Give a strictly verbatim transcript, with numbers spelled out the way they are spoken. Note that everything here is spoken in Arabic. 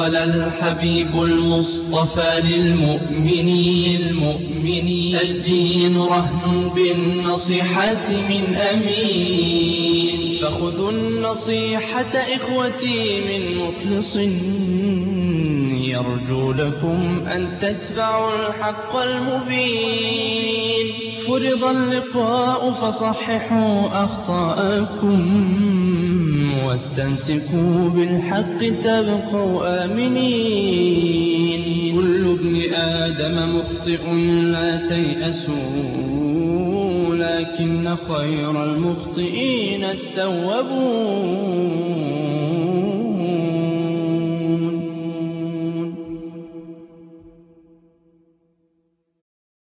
قال الحبيب المصطفى للمؤمنين المؤمنين الدين رهن بالنصيحة من أمين. فخذوا النصيحة إخوتي من مخلص يرجو لكم أن تتبعوا الحق المبين. فرض اللقاء فصححوا أخطاءكم واستمسكوا بالحق تبقوا آمنين. كل ابن آدم مخطئ لا تيأسوا لكن خير المخطئين التوابون.